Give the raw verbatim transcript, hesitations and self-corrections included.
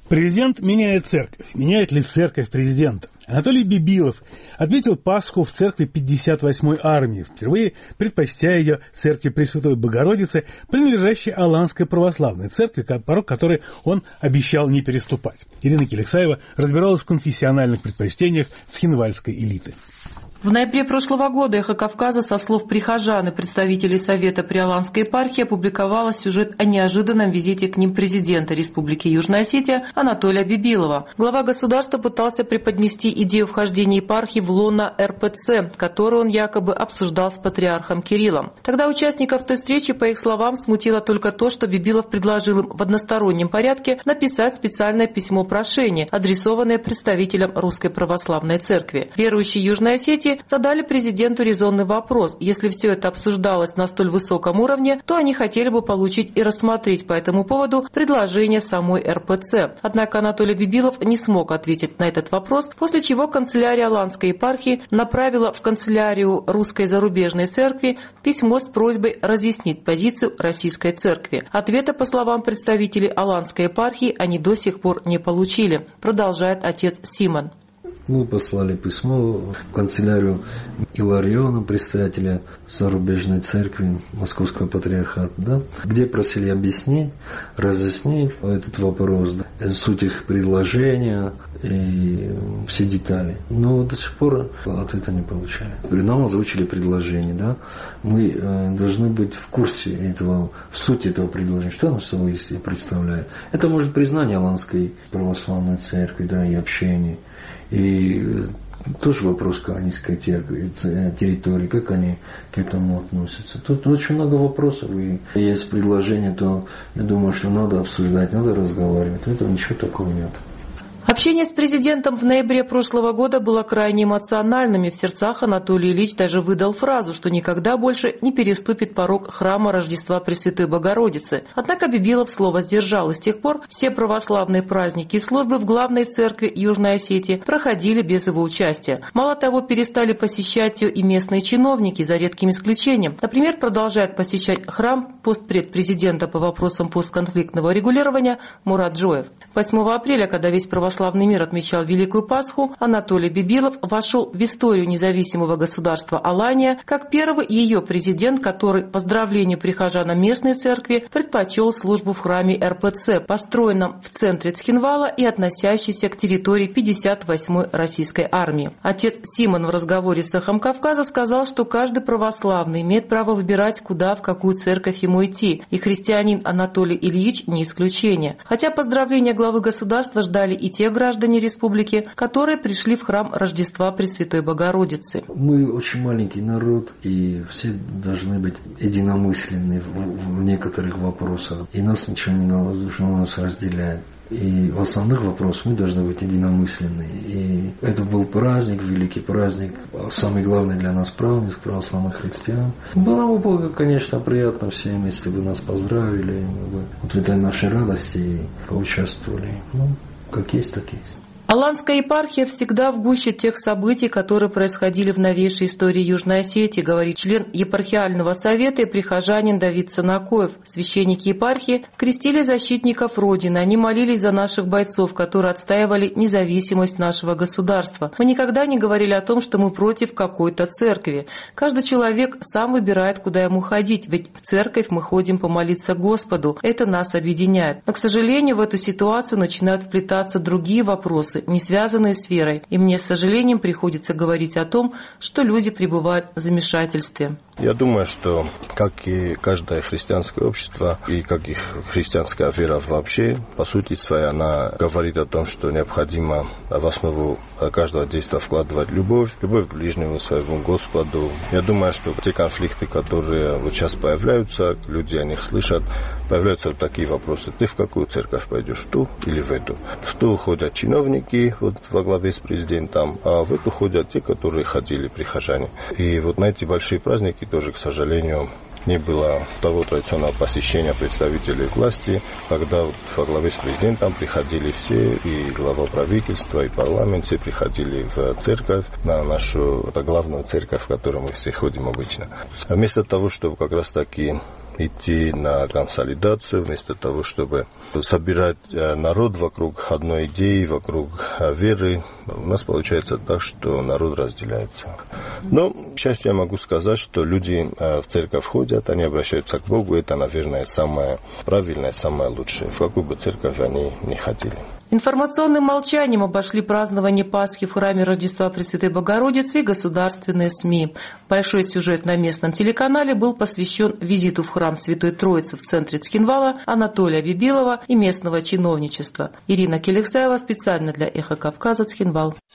Президент меняет церковь. Меняет ли церковь президента? Анатолий Бибилов отметил Пасху в церкви пятьдесят восьмой армии, впервые предпочтя ее церкви Пресвятой Богородицы, принадлежащей Аланской православной церкви, порог которой он обещал не переступать. Ирина Келексаева разбиралась в конфессиональных предпочтениях цхинвальской элиты. В ноябре прошлого года «Эхо Кавказа» со слов прихожан и представителей Совета при Аланской епархии опубликовала сюжет о неожиданном визите к ним президента Республики Южная Осетия Анатолия Бибилова. Глава государства пытался преподнести идею вхождения епархии в лоно эр пэ цэ, которую он якобы обсуждал с патриархом Кириллом. Тогда участников той встречи, по их словам, смутило только то, что Бибилов предложил им в одностороннем порядке написать специальное письмо-прошение, адресованное представителям Русской Православной Церкви. Верующие Южной Осетии задали президенту резонный вопрос. Если все это обсуждалось на столь высоком уровне, то они хотели бы получить и рассмотреть по этому поводу предложение самой эр пэ цэ. Однако Анатолий Бибилов не смог ответить на этот вопрос, после чего канцелярия Аланской епархии направила в канцелярию Русской зарубежной церкви письмо с просьбой разъяснить позицию Российской церкви. Ответа, по словам представителей Аланской епархии, они до сих пор не получили, продолжает отец Симон. Мы послали письмо в канцелярию Илариона, предстоятеля зарубежной церкви Московского патриархата, да, где просили объяснить, разъяснить этот вопрос, да, суть их предложения и все детали. Но до сих пор ответа не получаем. Нам озвучили предложение, да, мы э, должны быть в курсе этого, в сути этого предложения, что оно собой представляет. Это может признание Аланской православной церкви, да, и общение. И тоже вопрос канонической территории, как они к этому относятся. Тут очень много вопросов, и есть предложение, то я думаю, что надо обсуждать, надо разговаривать. Этого ничего такого нет. Общение с президентом в ноябре прошлого года было крайне эмоциональным, и в сердцах Анатолий Ильич даже выдал фразу, что никогда больше не переступит порог храма Рождества Пресвятой Богородицы. Однако Бибилов слово сдержал, и с тех пор все православные праздники и службы в главной церкви Южной Осетии проходили без его участия. Мало того, перестали посещать ее и местные чиновники, за редким исключением. Например, продолжает посещать храм постпред президента по вопросам постконфликтного регулирования Мурат Джоев. восьмого апреля, когда весь православный Православный мир отмечал Великую Пасху, Анатолий Бибилов вошел в историю независимого государства Алания как первый ее президент, который по поздравлению прихожан местной церкви предпочел службу в храме эр пэ цэ, построенном в центре Цхинвала и относящейся к территории пятьдесят восьмой российской армии. Отец Симон в разговоре с «Эхом Кавказа» сказал, что каждый православный имеет право выбирать, куда, в какую церковь ему идти, и христианин Анатолий Ильич не исключение. Хотя поздравления главы государства ждали и те граждане республики, которые пришли в храм Рождества Пресвятой Богородицы. Мы очень маленький народ, и все должны быть единомысленны в, в некоторых вопросах. И нас ничего не должно нас разделять. И в основных вопросах мы должны быть единомысленны. И это был праздник, великий праздник, самый главный для нас праздник православных христиан. Было бы, конечно, приятно всем, если бы нас поздравили, мы бы вот в этой нашей радости поучаствовали. Ну, как есть, так есть. Аланская епархия всегда в гуще тех событий, которые происходили в новейшей истории Южной Осетии, говорит член епархиального совета и прихожанин Давид Санакоев. Священники епархии крестили защитников Родины. Они молились за наших бойцов, которые отстаивали независимость нашего государства. Мы никогда не говорили о том, что мы против какой-то церкви. Каждый человек сам выбирает, куда ему ходить, ведь в церковь мы ходим помолиться Господу. Это нас объединяет. Но, к сожалению, в эту ситуацию начинают вплетаться другие вопросы, не связанные с верой. И мне, с сожалением, приходится говорить о том, что люди пребывают в замешательстве. Я думаю, что, как и каждое христианское общество, и как и христианская вера вообще, по сути своей, она говорит о том, что необходимо в основу каждого действия вкладывать любовь, любовь к ближнему своему Господу. Я думаю, что те конфликты, которые вот сейчас появляются, люди о них слышат, появляются вот такие вопросы. Ты в какую церковь пойдешь, в ту или в эту? В ту ходят чиновники вот, во главе с президентом, а в эту ходят те, которые ходили прихожане. И вот на эти большие праздники тоже, к сожалению, не было того традиционного посещения представителей власти, когда во главе с президентом приходили все, и глава правительства, и парламент, все приходили в церковь, на нашу это главную церковь, в которую мы все ходим обычно. Вместо того, чтобы как раз таки идти на консолидацию, вместо того, чтобы собирать народ вокруг одной идеи, вокруг веры. У нас получается так, что народ разделяется. Но, к счастью, я могу сказать, что люди в церковь ходят, они обращаются к Богу. Это, наверное, самое правильное, самое лучшее, в какую бы церковь они ни ходили. Информационным молчанием обошли празднование Пасхи в храме Рождества Пресвятой Богородицы и государственные СМИ. Большой сюжет на местном телеканале был посвящен визиту в храм Святой Троицы в центре Цхинвала Анатолия Бибилова и местного чиновничества. Ирина Келексаева специально для Эхо Кавказа, Цхинвал.